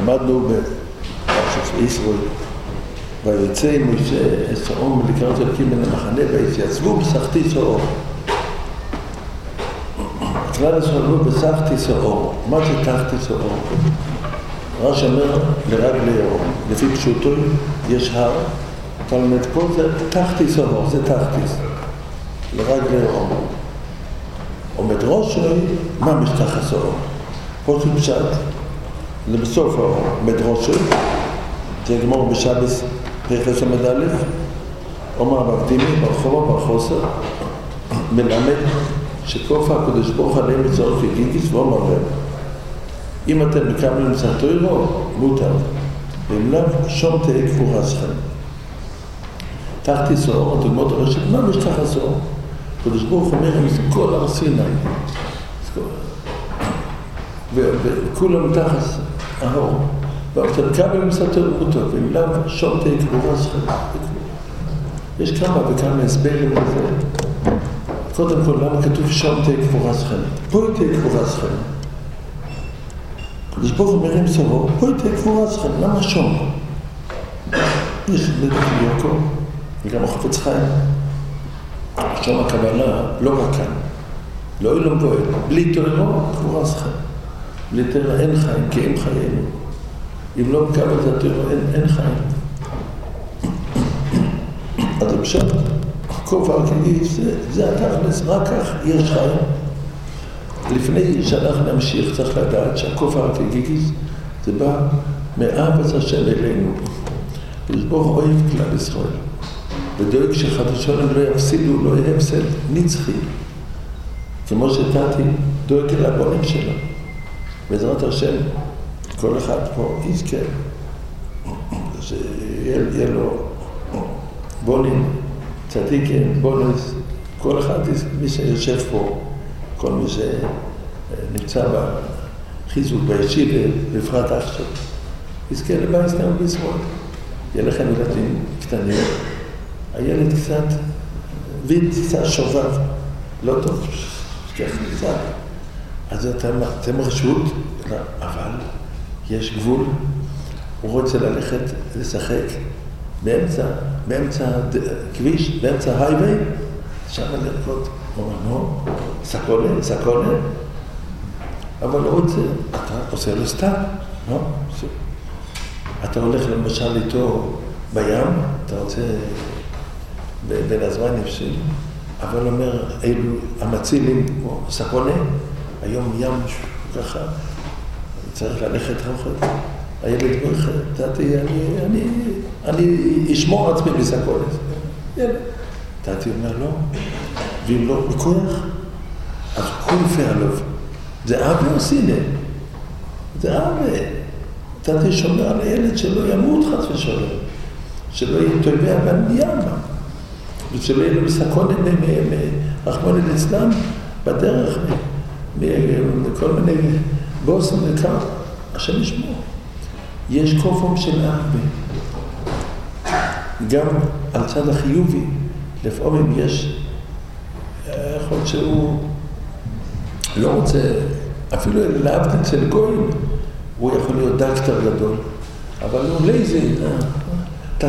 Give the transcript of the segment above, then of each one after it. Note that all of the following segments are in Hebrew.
למדנו בפרשת ישראל, ויצא משה אסעום לקראת אלוקים מן המחנה, ויתייצבו בסחתי סאור. כלל שאלו בסחתי סאור, מה זה תחתי סאור? רש"י אומר לרגלי אור, לפי פשוטו יש הר, אבל פה זה תחתי סאור, זה תחתיס, לרגלי אור. עומד ראשי, מה משתח הסאור? פה זה פשט, לבסוף האור, עומד ראשי, זה יגמור בשבס פרחס עמד א', אומר הבבדימי, ברחובה, ברחוסר, מלמד שכופה הקדוש ברוך עליהם לצורך יגיגיס, ואומר להם, אם אתם מקבלים צעתו, מותר, ואם לא, שום תהיה כפורה שלכם. תחתי סאור, הדוגמאות הראשית, מה משתח הסאור? הקדוש ברוך אומר, עם כל הר סיני, וכולם תחת האור. ואתה מקבל מצאתו למותו, ואם לאו שום תהיה כפורה שלכם. יש כמה וכמה הסברים לזה. קודם כל, למה כתוב שום תהיה כפורה שלכם? פה תהיה כפורה שלכם. הקדוש ברוך הוא מרים סאור, פה תהיה כפורה שלכם. למה שום? יש לדעת יעקב, וגם החפץ חיים. שום הקבלה לא רק כאן. לא אילום פועל. בלי תורה, כפורה שלכם. בלי תורה אין חיים, כי אין חיינו. אם לא מקבל את התורה, אין חיים. אז עכשיו, כוף הרקיגיס, זה התכלס, רק כך יש חיים. לפני שאנחנו נמשיך, צריך לדעת שהכוף הרקיגיס, זה בא מאהבת השם אלינו. ושבור אוהב כלל ישראל. ודואג שחדשונים לא יפסידו, לא יהיה הפסד נצחי. כמו שתתי, דואג אל הבונים שלו. בעזרת השם, כל אחד פה יזכה, שיהיה לו בונים, צדיקים, בונס, כל אחד, מי שיושב פה, כל מי שנמצא בחיזוק, בישיבה, בפרט עכשיו, יזכה לבית סתם בישראל. יהיה לכם ילדים קטנים, הילד קצת, וין קצת שובב, לא טוב, שכח קצת. אז אתם רשות, אבל יש גבול, הוא רוצה ללכת לשחק באמצע כביש, באמצע הייווי, שם לרקוד, הוא אומר, סקונה, אבל הוא רוצה, אתה עושה לו סתם, לא? אתה הולך למשל איתו בים, אתה רוצה בין הזמנים של, אבל אומר, אלו המצילים, כמו סקונה, היום ים ככה, צריך ללכת רחוק. הילד אומר, תתי, אני אשמור עצמי בסקונה. ילד. תתי אומר, לא. ואם לא בכוח, אז כל יפה עליו. זה אבא או סינה? זה אבא. תתי שומר על הילד שלא ימות חס ושלום. שלא יהיה טובה בניאמה. ושלא יהיה לו בסקונה רחמון אצלם בדרך, מכל מיני בוסים וכך. השם ישמור. יש כופם של אבא. גם על צד החיובי, לפעמים יש, יכול להיות שהוא לא רוצה, אפילו להבדיל אצל גויים, הוא יכול להיות דקטר גדול, אבל הוא לייזי, אתה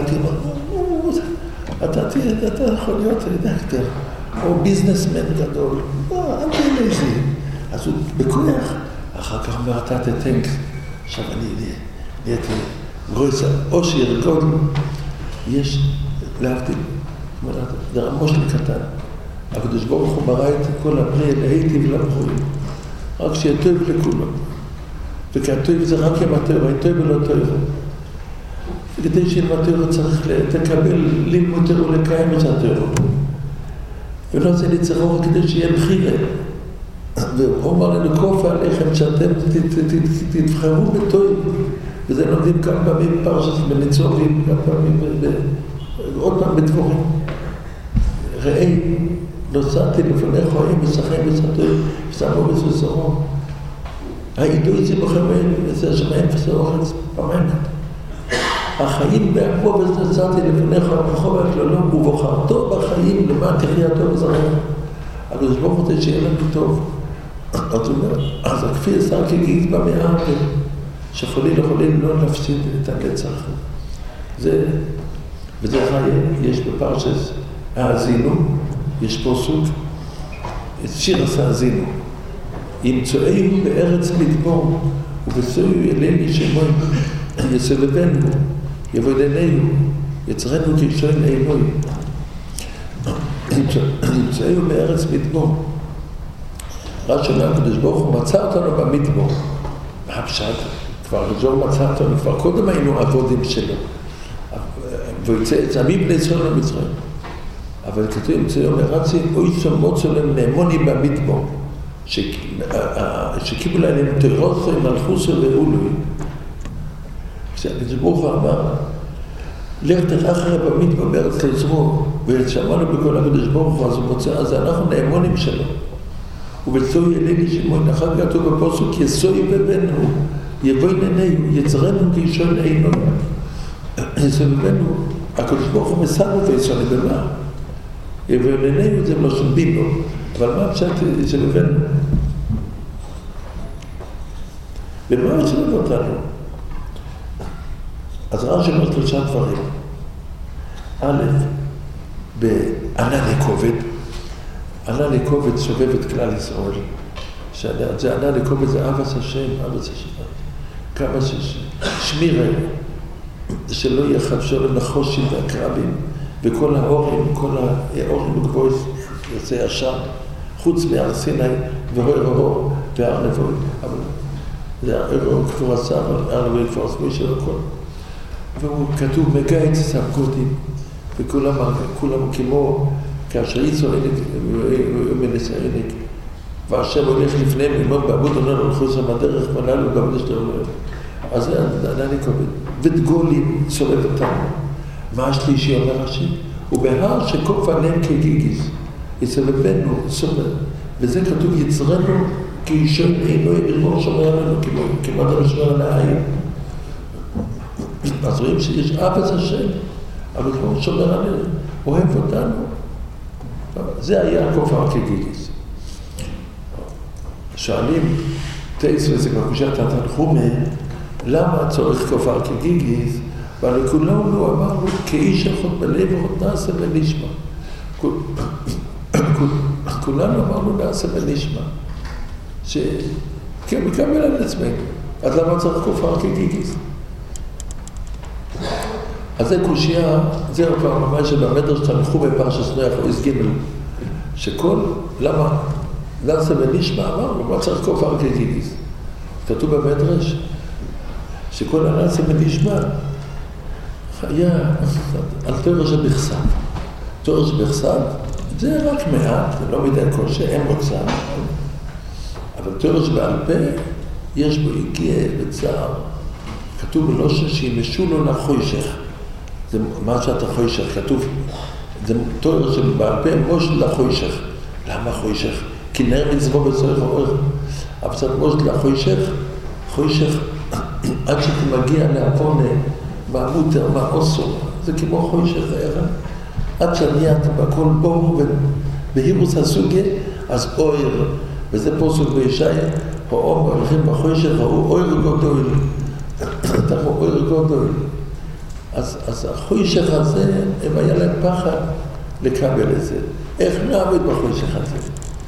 יכול להיות דקטר, או ביזנסמן גדול, אל תהיה לייזי. אז הוא בכוח, אחר כך אומר, אתה תתנק, עכשיו אני נהייתי גרויסה, או שירגוד, יש להבדיל, זה רמוש לקטן. הקדוש ברוך הוא ברא את כל הבריאה להיטיב לברואים, רק שיהיה טוב לכולם. וכי הטוב זה רק עם הטוב, הטוב ולא טוב. וכדי שעם הטוב צריך לקבל ללמוד טוב ולקיים את הטוב. ולא זה לצרור כדי שיהיה מחירה. והוא אמר לנו, כופה עליכם שאתם תבחרו בטוב. וזה לומדים כמה פעמים פרשת בניצורים, כמה פעמים עוד פעם בדבורים. ראי, נוסעתי לפני חיים ושחיים וסתוי, ושמו בסוסרו. העידוי זה בחמין, וזה שמיים וסורחץ פעמים. החיים בעקבו ונוסעתי לפני חיים וחוב הכללו, ובוחרתו בחיים למען תחייתו וזרעו. הקדוש ברוך הוא שיהיה לנו טוב. אז הוא אומר, אז הכפי עשר כגיס במאה, שחולי לחולי לא נפסיד את הנצח. וזה יש בפרשת האזינו, יש פה סוג, את שיר עשה האזינו. ימצואינו בארץ מדבור, ובצאו אלינו שמוי, יסובבנו, יבוא אלינו, יצרנו כישון עינוי. ימצואינו בארץ מדבור. רש"י אומר, הקדוש ברוך הוא מצא אותנו במדבור. מה הפשט? כבר ג'ור מצא אותנו, כבר קודם היינו עבודים שלו. ויצא את עמי בני ישראל למצרים. אבל כתוב ימצאו מרצי, אוי שמוצו להם נאמוני במדבור. שקיבלו להם תירוסו, מלכוסו ואולוי. כשהקדוש ברוך הוא אמר, לך תרחר במדבר בארץ לעזרו, ושמענו בכל הקדוש ברוך הוא, אז הוא מוצא, אז אנחנו נאמונים שלו. ובצוי אליני שמוי, אחר כתוב בפסוק, יסוי בבנו, יבוא עינינו, יצרנו כישון עינו. יסוי בבנו, הקדוש ברוך הוא מסענו ויסוי במה. יבוא עינינו, זה לא שבינו, אבל מה פשט יסוי בבנו? ומה יצרנו אותנו? אז רש"י אומר 3 דברים. א', בענן הכובד, ענן הכובד סובב את כלל ישראל. זה ענן הכובד, זה אבס השם, אבס השם. כמה שמירה, שלא יהיה חדשו למחושים והקרבים, וכל האורים, כל האורים הגבוהים יוצא ישר, חוץ מהר סיני והר אור והר נבוי. אבל זה הר אור כפור עשר, הר נבוי כפור עשמי של הכל. והוא כתוב מגייץ סמכותים, וכולם כמו כאשר יצאו מנסה עינק, והשם הולך לפניהם ללמוד בעבוד עונן הולכו שם הדרך, מנהלו בעבוד שאתה אומר. אז זה ענני כובד. ודגולים סובב אותנו. מה השלישי אומר השם? ובהר שקוף עליהם כגיגיס, יסובבנו, סובב. וזה כתוב יצרנו כאישון אינו ירמור שומר עלינו, כמו אדם שומר על העין. אז רואים שיש אבס השם, אבל כמו שומר עלינו, אוהב אותנו. זה היה כופר כגיגיס. שואלים, תייס וזה כבר קושת התנחומה, למה צורך כופר כגיגיס? ולכולנו אמרנו, כאיש אחד בלב עוד נעשה ונשמע. כולנו אמרנו נעשה ונשמע. כן, מקבל על עצמנו. אז למה צריך כופר כגיגיס? אז זה קושייה, זה כבר ממש שבמדרש תנחו בפרשת נוח או הסגימל, שכל, למה נעשה ונשמע, אמרנו, מה צריך כופר כגיגיס? כתוב במדרש, שכל הנעשה ונשמע, היה על תורה שבכסף. תורה שבכסף, זה רק מעט, זה לא מדי קושי, אין מוצא. אבל תורה שבעל פה, יש בו הגיע וצער. כתוב בלושן שימשו לו לחוישך. זה מה שאתה חוישך, כתוב. זה תורה שבעל פה, מושל לחוישך. למה חוישך? כי נר מצבו בצורך האור. אבל קצת מושל לחוישך, חוישך, עד שאתה מגיע להפונה, מה מותר, מה אוסור, זה כמו חוישך הערב. עד שנהיית בכל בור ובהירוס הסוגיה, אז אויר, וזה פוסק בישעיה, או הולכים בחוישך, ראו אויר גדול. אתה רואה אויר גדול. אז החוישך הזה, הם היה להם פחד לקבל את זה. איך נעמד בחוישך הזה?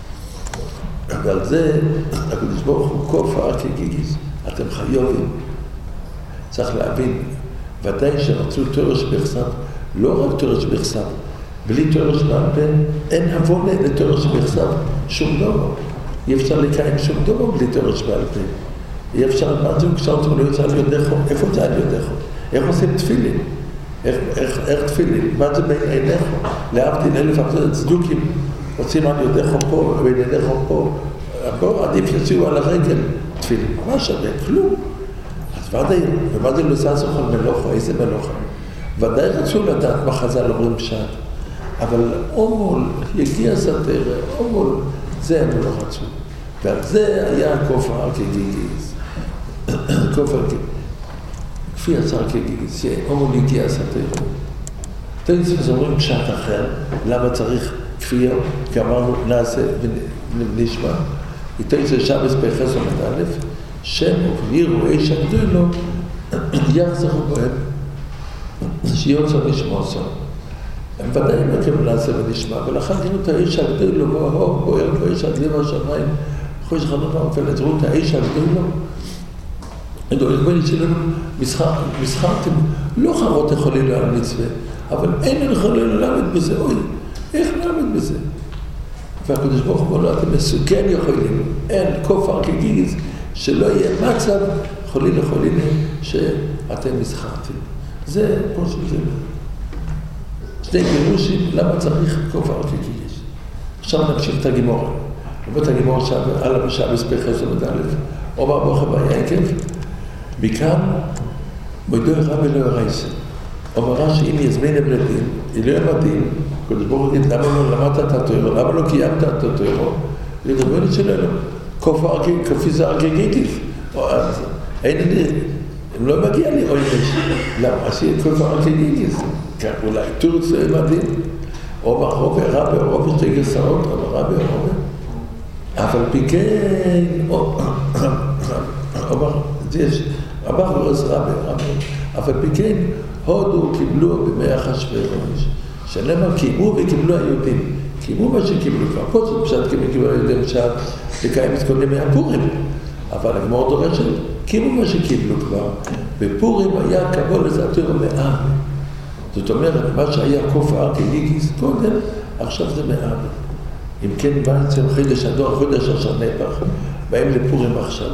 ועל זה, הקדוש ברוך הוא כופר כגיגיס. אתם חיובים. צריך להבין, ודאי שרצו תורה שבכסף, לא רק תורה שבכסף, בלי תורה שבעל פה, אין הבונה לתורה שבכסף, שום דבר. אי אפשר לקיים שום דבר בלי תורה שבעל פה. אי אפשר, מה זה כשאתם לא יוצא על יודכו? איפה זה על יודכו? איך עושים תפילין? איך תפילין? מה זה בין עיניך? להבדיל 1000 צדוקים, עושים על יודכו פה, בין עיניך פה. פה עדיף יוציאו על הרגל תפילין. מה שווה? כלום. אז ודאי, ומה זה לא סעסוך על מלוכה? איזה מלוכה? ודאי רצו לדעת מה חז"ל אומרים פשט. אבל אומול, יגיע סתר, אומול, זה הם לא רצו. ועל זה היה כופר כגיגיס. כופר כגיגיס. כפי יצר כגיגיס, שאומול יגיע סתר. תנסים אומרים פשט אחר, למה צריך כפיה? כי אמרנו נעשה ונשמע. תנסים שבס פרחס עמד א', שם ובעירו איש הגדול לו, יחזרו בהם, שיוצא לשמוע סון. הם ודאי מקבלים לעשה ונשמע, ולכן תראו את האיש הגדול לו, והאור בוער באיש הגדול השמיים, אחרי שחנות המפלת, תראו את האיש הגדול לו, נדמה שלנו מסחרתם, לא חרות יכולים לעל מצווה, אבל אין יכולים ללמד בזה, אוי, איך ללמד בזה? והקדוש ברוך הוא לא, אתם מסוכן יכולים, אין כופר כגיז, שלא יהיה מצב חולילה שאתם מסחרתם. זה כמו שזה. שני פירושים, למה צריך כופר כגיז? עכשיו נמשיך את הגימור. ובאת הגימור עכשיו, על המשעה בספחס ומדלת, אומר ברוך הבא יקב, מכאן מוידו רבי לא הרייסה. אומר רש"י, אם יזמינם לדין, היא לא ימדין, קודש ברוך הוא יגיד, למה לא למדת את התוירו? למה לא קיימת את התוירו? לדרבנת שלנו, כפי זה ארגגיטיף. אין לי, הם לא מגיע לי אוי נשי. למה? אז יהיה כפי ארגגיטיף. כך אולי תורץ לא ימדין. אומר רבי, שתי גרסאות, אומר רבי, אבל פיקן, אומר, יש, אמר רבי, אבל פיקן, הודו קיבלו בימי אחשוורוש. שלמה קיימו וקיבלו היהודים. קיימו מה שקיבלו כבר. פה זה פשט קיבלו היהודים פשט לקיים את כל ימי הפורים. אבל הגמור דורשת, קיימו מה שקיבלו כבר. בפורים היה קבול לזה התורה מעם. זאת אומרת, מה שהיה כופר כגיגיס קודם, עכשיו זה מעם. אם כן, בא אצל חידש הדור, חידש אשר נפח, באים לפורים עכשיו.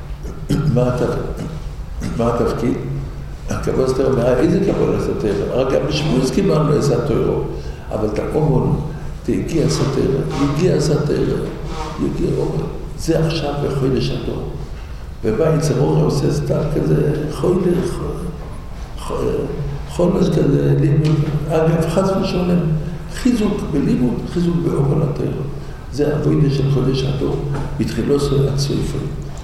מה התפקיד? הקבול סתר, איזה קבול סתר? רק גם בשבועס קיבלנו איזה התוירו, אבל תקומון, תגיע סתר, יגיע סתר, יגיע אומר, זה עכשיו בחידש הדור. ובא יצר אורי עושה סתר כזה, חולש כזה, לימוד, אגב, חס ושולם, חיזוק בלימוד, חיזוק באוכל התוירו. זה הווידה של חידש הדור, בתחילו של הצויפוי.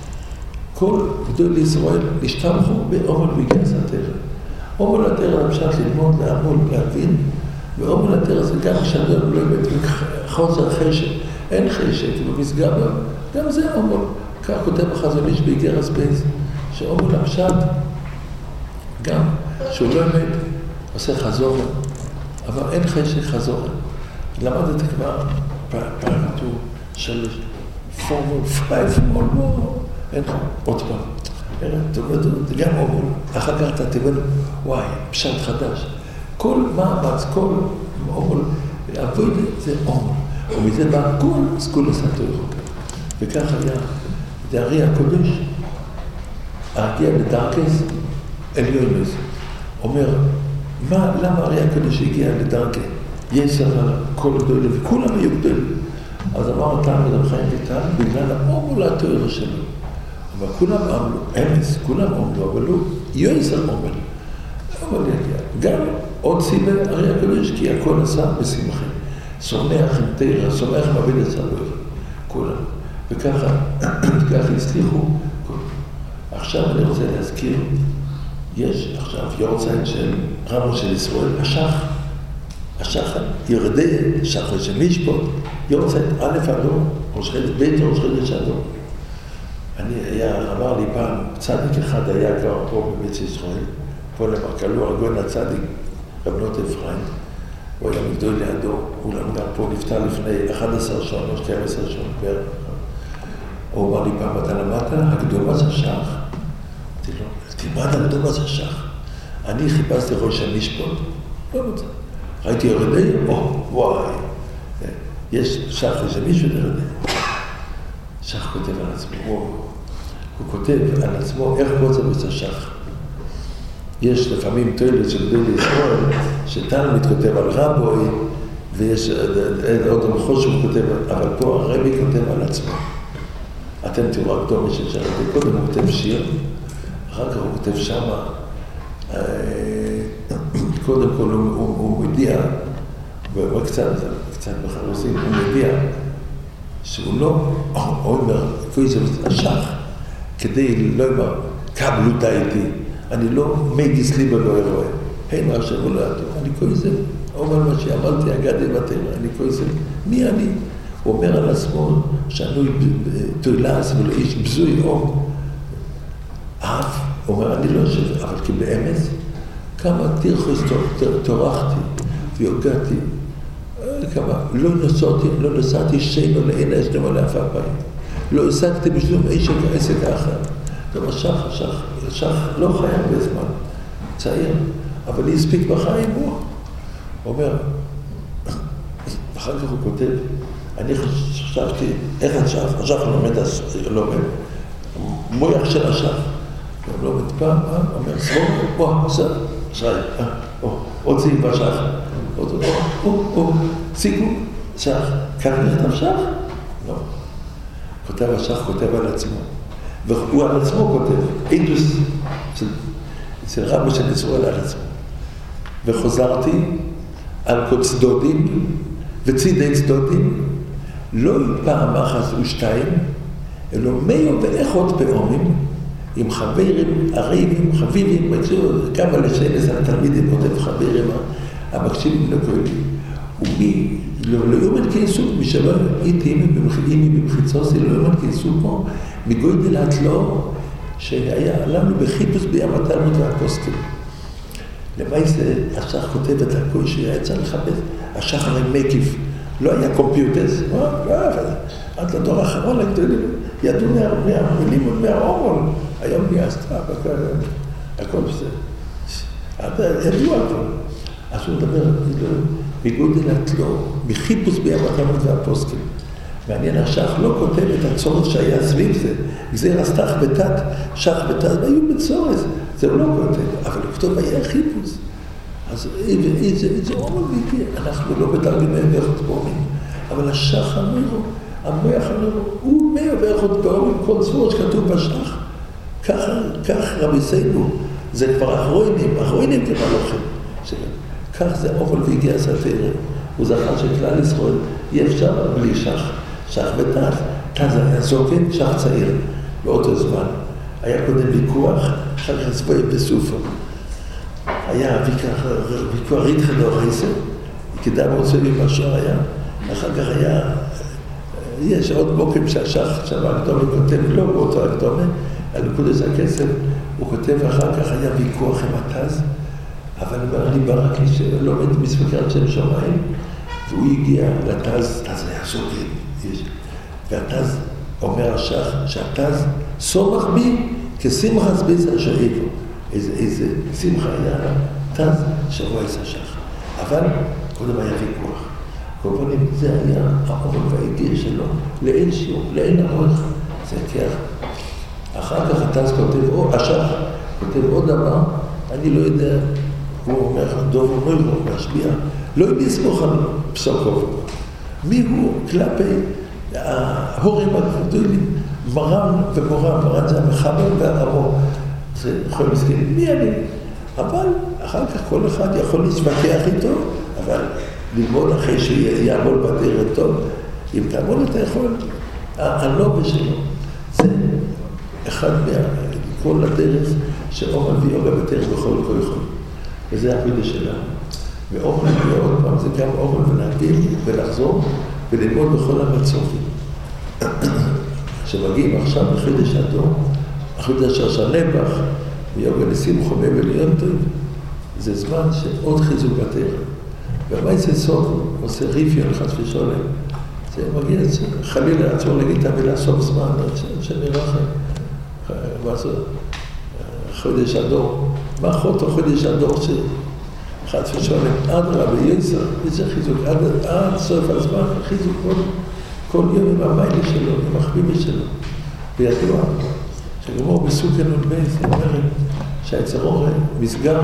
כל גדול ישראל השתמכו באומל בגז התרא. אומל התרא פשט ללמוד, לעמול, להבין, ואומל התרא זה גם כשאדם לא באמת חוזר חשק, אין חשק, במסגר, גם זה אומל. כך כותב החזון איש באיגרס בייס, שאומל הפשט, גם שהוא לא באמת עושה חזור, אבל אין חשק חזור. למדת כבר פרטו של פורמול 5 מולמור, אין עוד פעם, זה גם אומר, אחר כך אתה תבין, וואי, פשט חדש. כל מאמץ, כל אומר, עבוד זה אומר, ומזה בא כל סגול הסתוירו. וכך היה, דארי הקודש, הגיע לדרכס עליונס, אומר, למה הרי הקודש הגיע לדרכס? יש על כל גדול, וכולם היו גדול. אז אמר אותם בדם חיים ויטל, בגלל האומר לתוירו שלו. אבל כולם אמרו, אמס, כולם אמרו, אבל לא, יויסר אומר. אבל יגיע. גם עוד סיבה, הרי הקדוש, כי הכל עשה בשמחה. שומח עם תירה, שומח מעביד הסדור. כולם. וככה הצליחו. עכשיו אני רוצה להזכיר, יש עכשיו יורצייט של רבו של ישראל, השחר, ירדי שחר של משפוט, יורצייט א' אדום, ראש חדש בית, ראש חדש אדום. אמר לי פעם, צדיק אחד היה כבר פה בבית ישראל, פה למרקלו, הגוין הצדיק, רבנות אפרים, הוא היה מגדול לידו, הוא גם פה נפטר לפני 11 שעות, או 12 שעות בערך. הוא אמר לי פעם, אתה למדת, הקדומה זה שח. אמרתי לו, תלמד הקדומה זה שח. אני חיפשתי ראש המשפוט, לא רוצה. ראיתי ירדי, וואי, יש שח, יש מישהו ירדי. שח כותב על עצמו, הוא כותב על עצמו איך רוצה בצשח. יש לפעמים תועלת של גדול ישראל, שתלמיד כותב על רבוי, ויש עוד המחוז שהוא כותב, אבל פה הרבי כותב על עצמו. אתם תראו רק דומי של שרתי, קודם הוא כותב שיר, אחר כך הוא כותב שמה, קודם כל הוא מודיע, קצת בחרוסים, הוא מודיע, שהוא לא אומר, כפי זה השח, כדי לא אומר, קבלו דייתי, אני לא מגיס לי ולא אירוע, אין מה שהוא לא ידעו, אני כוי זה, אומר מה שאמרתי, אגדי בתל, אני כוי זה, מי אני? הוא אומר על עצמו, שאני תולס ולא איש בזוי, אף, אומר, אני לא יושב, אבל כי באמת, כמה תרחס תורחתי והוגעתי, כמה, לא נסעתי שינו לעין אשדם על אף הבית, לא השגתי בשלום אישק עסק אחר. גם השח לא חי הרבה זמן, צעיר, אבל היא הספיק בחיים, הוא אומר, אחר כך הוא כותב, אני חשבתי, איך השח לומד, מויח של השח, הוא לומד פעם, אומר, סבוב, שרי, עוד ציג בשח, ציגו, שח, כך נכתב שח? לא. כותב השח, כותב על עצמו, והוא על עצמו כותב, עדוס, אצל רבי של ישראל על עצמו. וחוזרתי על כל צדודים וצידי צדודים, לא פעם אחת ושתיים, אלא מיום ואיכות פעמים, עם חברים, עריבים, חביבים, כמה לשנס התלמידים כותב חברים, המקשיבים לכהנים, ומי לא יומן כיסוק, מי שלא איתי במחיצוסי, לא יומן כיסוק פה, מגוי דלת לו, שהיה לנו בחיפוש בים התלמוד והפוסקים. למעשה, השח כותב את הכל שהיה צריך לחפש, השח הרי מקיף, לא היה קומפיוטרס, עד לדור האחרון, ידעו מהמילים ומהאומול, היום נעשתה, הכל בסדר. ידעו הכל. אז הוא מדבר, מגודל התלו, מחיפוש בים התלמוד והפוסקים. מעניין, השח לא כותב את הצורך שהיה סביב זה. גזיר הסתח בתת, שח בתת, והיו בצורס. זה הוא לא כותב, אבל הוא כתוב היה חיפוש. אז איזה אומל והגיע. אנחנו לא בתרגמי ואיכות פעמים. אבל השח אמירו, המוח אמירו, הוא מאה ואיכות פעמים, כל צבור שכתוב בשח. כך רבי סיינו, זה כבר אחרונים כבר לוחם. כך זה אוכל והגיע סתירה. הוא זכר שכלל ישראל אי אפשר בלי שח. שח ותז. תז היה זוקן, שח צעיר. באותו זמן. היה קודם ויכוח, אחר כך צבוי בסופו. היה ויכוח ריתחה דורייסה, כדאי רוצה לי משהו היה. אחר כך היה, יש עוד בוקם שהשח שם הקדומה כותב, לא באותו הקדומה, על נקודס הכסף, הוא כותב אחר כך היה ויכוח עם התז, אבל אני ברק לי שלומד מספקרת שם שמיים, והוא הגיע לתז, תז היה סוגן, והתז אומר השח, שהתז סומך בי כשמחס ביס השאיבו. איזה שמחה היה תז שרואה את השח. אבל קודם היה ויכוח. קורבנים, זה היה האוכל וההגיע שלו, לאין שיעור, לאין אורך. זה כך. אחר כך התז כותב, השח כותב עוד דבר, אני לא יודע, הוא אומר, דוב ומוירו, משביע, לא לסמוך על פסוקוב. מי הוא כלפי ההורים הגדולים, מרן ומורן, מרן זה המחבר והרמו. זה יכול להסכים, מי אני? אבל אחר כך כל אחד יכול להתווכח איתו, אבל ללמוד אחרי שיעמול בדרך טוב, אם תעמול אתה יכול, הלובה שלו, זה אחד מכל הדרך שאוכל ויוגה בדרך בכל יכול. וזה הפידה שלנו. ואוכל ועוד פעם זה גם אוכל ולהגיל ולחזור וללמוד בכל המצופים. שמגיעים עכשיו בחידש הדור, החידש השנבח, ויוגה לשמחו וליום טוב, זה זמן שעוד חיזוק בטרם. ומה זה סוף? עושה ריפיון חס ושולם. זה מגיע, חלילה עצמו להגיד את המילה סוף זמן, שנרחם. מה זה? חידש הדור. מה חוטו חידש הדור שחס ושולם? עד רבי יסר, איזה חיזוק, עד סוף הזמן, חיזוק כל יום עם המיילה שלו, עם החביבה שלו. וידוע, שגמור בסוכן ובייס, אומרת שהיצרור מסגר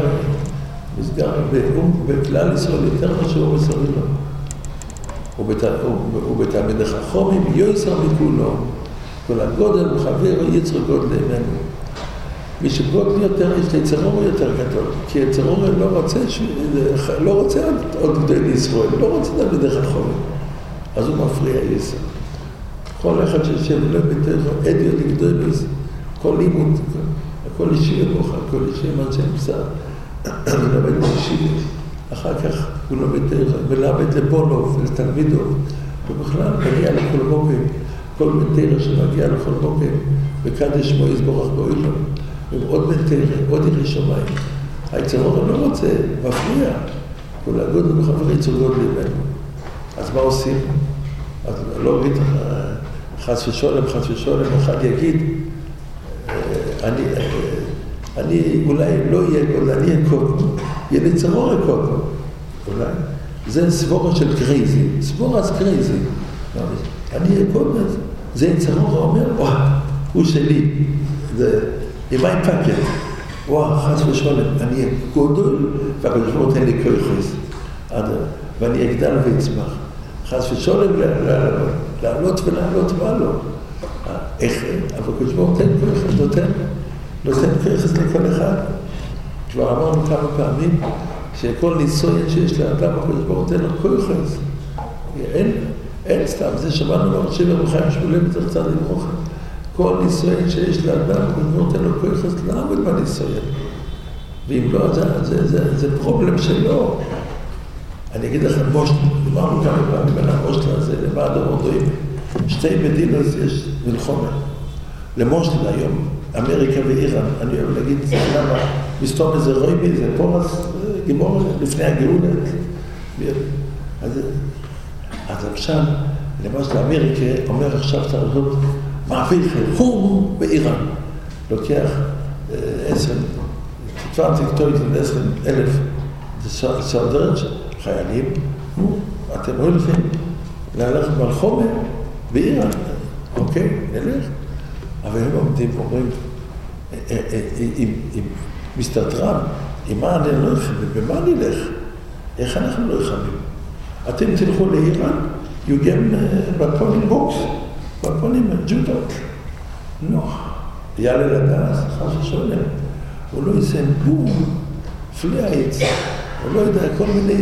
בכלל ישראל יותר משהו מסורי לו. ובתעמד החכומים יויסר מכולו, כל הגודל וחבר יצר גודל ממנו. מי שגודל יותר, יש ליצרור יותר גדול, כי היצרור לא רוצה עוד גדול לישראל, לא רוצה תעמד החכומים. אז הוא מפריע יסר. כל אחד שיושב לא בתוך אדיו לגדולוס, כל לימוד, כל אישי בוכה, כל אישי מנשי מבשר, הוא לומד בישיבה, אחר כך הוא לומד מלמד לבונוב, לתלמידוב, ובכלל מגיע לכל בוקר, כל מטרה שמגיע לכל בוקר, וקדש שמו יסבורך באוילום, עוד בנתר, עוד ירי שמיים. היצר הרע לא רוצה, מפריע. כל הגודל בחברי יצר גודל ממנו. אז מה עושים? אז לא אגיד חס ושולם, אחד יגיד, אני אולי לא אהיה גודל, אני אהיה קודם. יהיה לי צרור קודם. אולי. זה סבורה של קרייזי. סבורה אז קרייזי. אני אהיה קודם. זה צרור אומר, הוא שלי. זה עם מה פקט. חס ושולם, אני אהיה גודל, והקדוש ברוך הוא תן לי כוחס. ואני אגדל ויצמח. חס ושולם לעלות ולעלות מה לא. איך? אבל הקדוש ברוך הוא תן כוחס, נותן כוחס לכל אחד. כבר אמרנו כמה פעמים שכל ניסויין שיש לאדם, הקדוש ברוך הוא תן לו כוחס. אין סתם, זה שמענו מרשיב הרוחיים שמולים יותר קצת למרוחם. כל ניסויין שיש לאדם, הקדוש ברוך הוא תן לו כוחס לעמוד בניסויין. ואם לא, זה פרובלם שלו. אני אגיד לכם, אמרנו כמה פעמים על המושל הזה, למה הדומורדועים. שתי מדינות יש מלחומה. למושל היום, אמריקה ואיראן, אני אוהב להגיד, למה מסתום איזה רויבי, זה פורס, גיבור לפני הגאולת. אז עכשיו, למשל אמריקה אומר עכשיו צריך לעשות מעפיל חירום באיראן. לוקח 10, כבר תקטור איתן 10,000 סולדרץ' חיילים, אתם הולכים להלך מלחומה באיראן, אוקיי, נלך. אבל הם עומדים ואומרים, עם מיסטר טראמפ, עם מה אני לא אלחם, ובמה אני אלך? איך אנחנו לא אלחמים? אתם תלכו לאיראן, יוגם בפונים בוקס, בפונים ג'ודות. לא, יעלה לדעת, חס ושולם. הוא לא יסיים בום, פלייטס, הוא לא יודע, כל מיני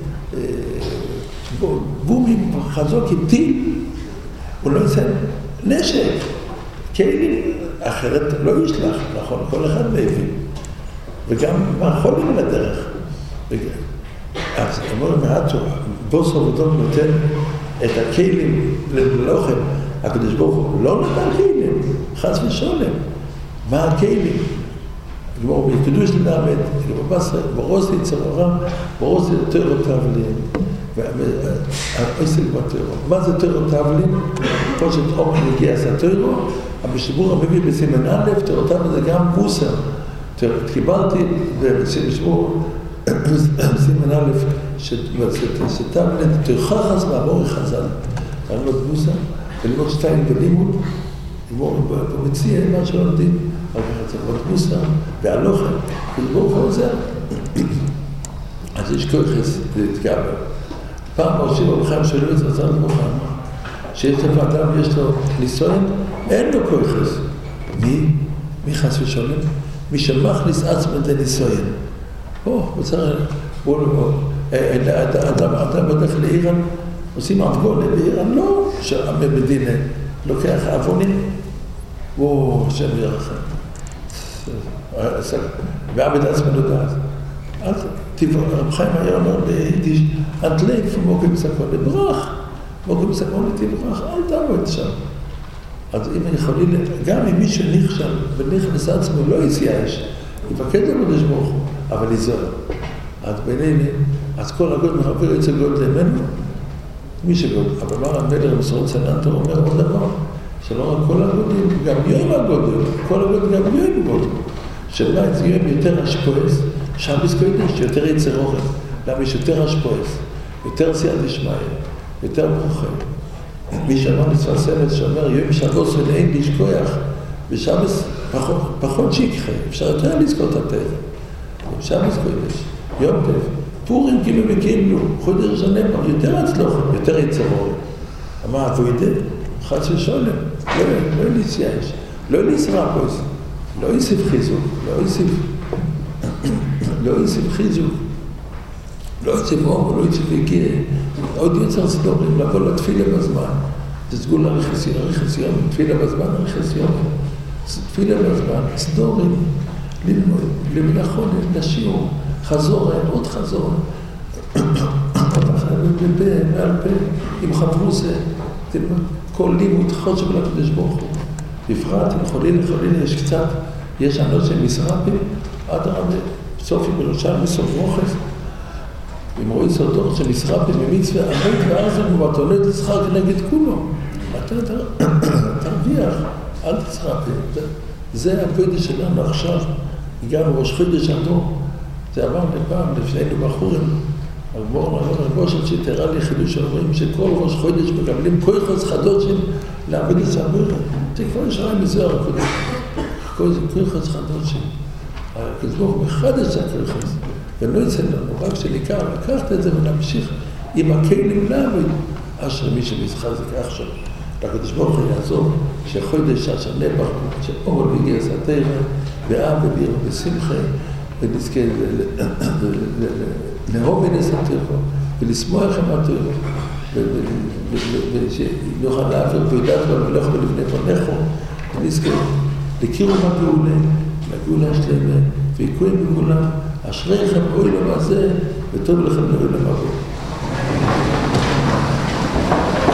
בומים חזוק עם טיל, הוא לא יסיים נשק, כלים, אחרת לא ישלח, נכון, כל אחד מבין. וגם מאכולים לדרך. אז אמרו מעטו, בוס עבודות נותן את הכלים ללוחם. הקדוש ברוך הוא לא נתן כלים, חס ושולם. מה הכלים? כלומר, בקדוש ללמד, ברוס יצררה, ברוס יותר תבלין. והאיסל בתוירו. מה זה תוירו תבלין? כל שתאום מגיע זה התוירו, אבל בשיבור המביא בסימן א', תוירו תבלין זה גם מוסר. קיבלתי בשיבור סימן א', שתבלין תוירחז והמורי חז"ל. ללמוד מוסר, וללמוד שתיים בלימוד, ומציע מה שלומדים, אבל צריך ללמוד מוסר, והלוחם, ולבור ועוזר. אז יש כוחס להתגבר. פעם מרשים הרוחיים שלו את רצון הרוחיים, שיש לאדם, יש לו ניסיון, אין לו כוחס. מי חס ושולם? מי שמכניס עצמו את הניסיון. אדם בדרך לאיראן, עושים אבגולה באיראן, לא, שהמדינה לוקח אבונים, שם ירחם. ועבד עצמו לדעת. אז רב חיים היה אומר ביידיש, אנטלייף מוקים סקון לברח, מוקים סקון לתברח, אל תעמוד שם. אז אם אני יכולים, גם אם מישהו נכשל ונכנס עצמו לא יסייש, יפקד לקדוש ברוך הוא, אבל יזור. אז בינינו, אז כל הגוד מחבר יוצא גוד למנו, מי שגוד, אבל מה המלך מסורת סננטור אומר עוד דבר, שלא רק כל הגודים, גם יום הגודים, כל הגוד גם יום גודים, שמה זה יום יותר השפועס, שבס קודש, יותר יצר אוכל, למה יש יותר השפועס, יותר סייעת דשמיא, יותר ברוכה. מי שאמר מצווה סמל שאומר, יום שבוס ולאין גיש כוח, ושבס פחות שיקחה, אפשר יותר לזכות את הטבע. שבס קודש, יום טבע, פורים כאילו וקיבלו, חודש הנפר, יותר הצלוחם, יותר יצר אוכל. אמר, אבוידה, חס ושולם, לא ניסייש, לא ניסרפוס, לא יוסיף חיזוק, לא יוסיף חיזוק, לא יוסיף אור, לא יוסיף הגיע. עוד יוצר סדורים, לבוא לתפילה בזמן. זה סגול הרכס יום, תפילה בזמן, הרכס יום. תפילה בזמן, סדורים, ללמוד, למלאכות, לשיעור, חזור, עוד חזור. מעל פה, עם חברוסה, כל לימוד חודש של הקדוש ברוך הוא. בפרט, אם חולילה יש קצת יש אנשים מסרבים, עד הרבה, סופי בראשם מסוף רוחס, אם רואים סרטור שמסרבים ממצווה אמת, ואז הוא מתעונד לשכר כנגד כולו. אתה תרוויח, אל תסרבים. זה הפיידה שלנו עכשיו, הגענו ראש חודש אדום, זה אמר לפעם, לפנינו בחורים, רבו של שתראה לי חידוש אומרים שכל ראש חודש מקבלים כויחוס חדושים לעבד את סעבורת. זה כבר ישרה מזוהר הקודם. כויחוס חדושים. הקדוש מחדש זה הכויחוס. ולא יצא לנו, רק שלעיקר לקחת את זה ונמשיך עם הכלים לעבוד. אשר מי שמתחזק עכשיו. הקדוש ברוך הוא יעזור שחודש אשר נפח, שאור והגיע סתירה, ואב וביר ושמחה, ונזכה לאהוב ונסתירו, ולשמוח עם התירו, ושנוכל להעביר פרידת ולמלך ולבני פניכו, ונזכה לקירום הגאולה, לגאולה השלמה, ויקויים בכולם, אשריכם אוי לו הזה, וטוב לכם לאוי למבוא.